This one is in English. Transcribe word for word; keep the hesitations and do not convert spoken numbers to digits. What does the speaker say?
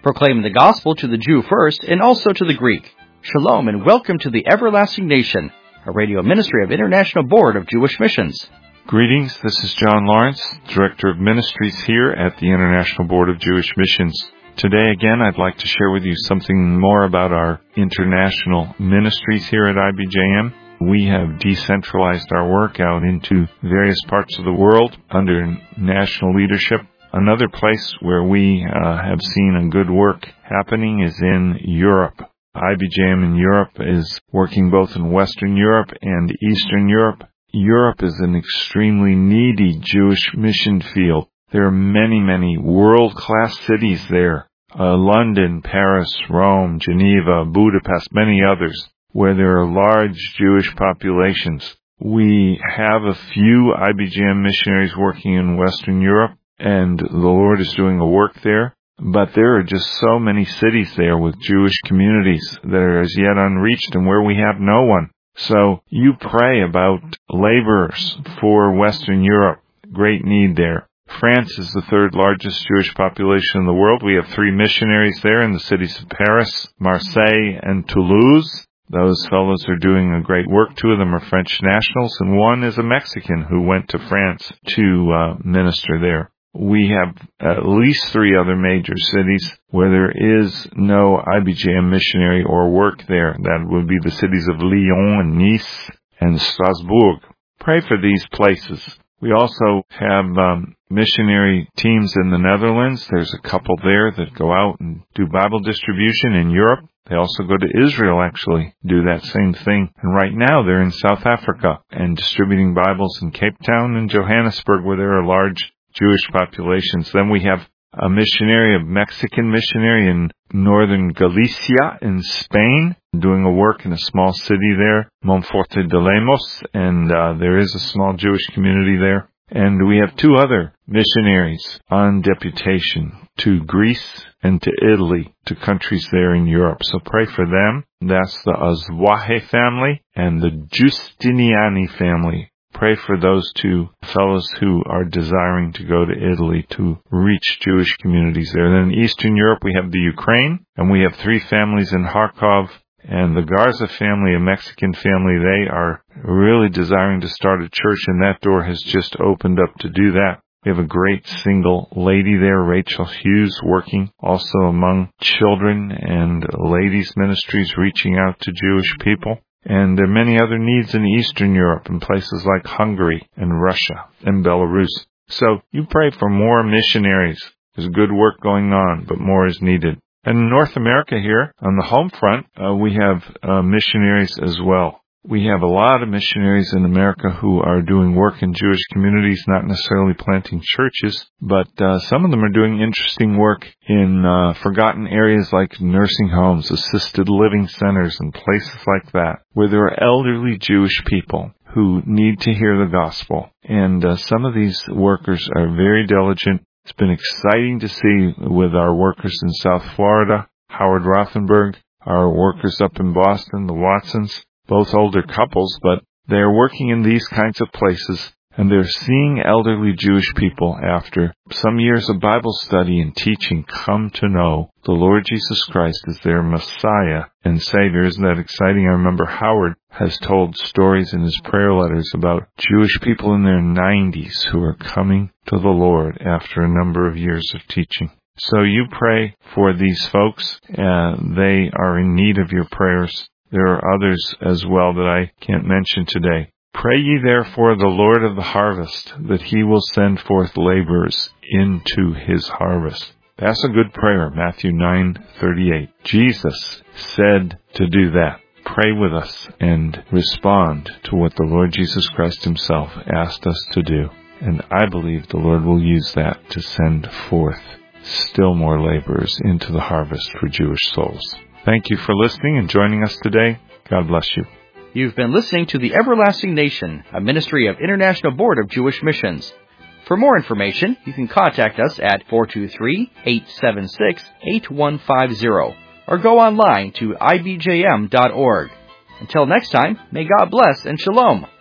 proclaiming the gospel to the Jew first and also to the Greek. Shalom and welcome to the Everlasting Nation, a radio ministry of International Board of Jewish Missions. Greetings, this is John Lawrence, Director of Ministries here at the International Board of Jewish Missions. Today again, I'd like to share with you something more about our international ministries here at I B J M. We have decentralized our work out into various parts of the world under national leadership. Another place where we uh, have seen a good work happening is in Europe. I B J M in Europe is working both in Western Europe and Eastern Europe. Europe is an extremely needy Jewish mission field. There are many, many world-class cities there. Uh, London, Paris, Rome, Geneva, Budapest, many others, where there are large Jewish populations. We have a few I B J M missionaries working in Western Europe, and the Lord is doing a work there. But there are just so many cities there with Jewish communities that are as yet unreached and where we have no one. So you pray about laborers for Western Europe. Great need there. France is the third largest Jewish population in the world. We have three missionaries there in the cities of Paris, Marseille, and Toulouse. Those fellows are doing a great work. Two of them are French nationals, and one is a Mexican who went to France to uh, minister there. We have at least three other major cities where there is no I B J M missionary or work there. That would be the cities of Lyon and Nice and Strasbourg. Pray for these places. We also have um, missionary teams in the Netherlands. There's a couple there that go out and do Bible distribution in Europe. They also go to Israel, actually, do that same thing. And right now they're in South Africa and distributing Bibles in Cape Town and Johannesburg, where there are large Jewish populations. Then we have a missionary, a Mexican missionary in northern Galicia in Spain, doing a work in a small city there, Monforte de Lemos, and uh, there is a small Jewish community there. And we have two other missionaries on deputation to Greece and to Italy, to countries there in Europe. So pray for them. That's the Azwahe family and the Giustiniani family. Pray for those two fellows who are desiring to go to Italy to reach Jewish communities there. Then in Eastern Europe, we have the Ukraine, and we have three families in Kharkov, and the Garza family, a Mexican family. They are really desiring to start a church, and that door has just opened up to do that. We have a great single lady there, Rachel Hughes, working also among children and ladies ministries, reaching out to Jewish people. And there are many other needs in Eastern Europe, in places like Hungary and Russia and Belarus. So you pray for more missionaries. There's good work going on, but more is needed. And in North America here, on the home front, uh, we have uh, missionaries as well. We have a lot of missionaries in America who are doing work in Jewish communities, not necessarily planting churches, but uh, some of them are doing interesting work in uh, forgotten areas like nursing homes, assisted living centers, and places like that, where there are elderly Jewish people who need to hear the gospel. And uh, some of these workers are very diligent. It's been exciting to see with our workers in South Florida, Howard Rothenberg, our workers up in Boston, the Watsons, both older couples, but they're working in these kinds of places, and they're seeing elderly Jewish people after some years of Bible study and teaching come to know the Lord Jesus Christ as their Messiah and Savior. Isn't that exciting? I remember Howard has told stories in his prayer letters about Jewish people in their nineties who are coming to the Lord after a number of years of teaching. So you pray for these folks. Uh, they are in need of your prayers. There are others as well that I can't mention today. Pray ye therefore the Lord of the harvest, that he will send forth laborers into his harvest. That's a good prayer, Matthew nine thirty-eight. Jesus said to do that. Pray with us and respond to what the Lord Jesus Christ himself asked us to do. And I believe the Lord will use that to send forth still more laborers into the harvest for Jewish souls. Thank you for listening and joining us today. God bless you. You've been listening to The Everlasting Nation, a ministry of International Board of Jewish Missions. For more information, you can contact us at four two three, eight seven six, eight one five zero or go online to I B J M dot org. Until next time, may God bless and shalom.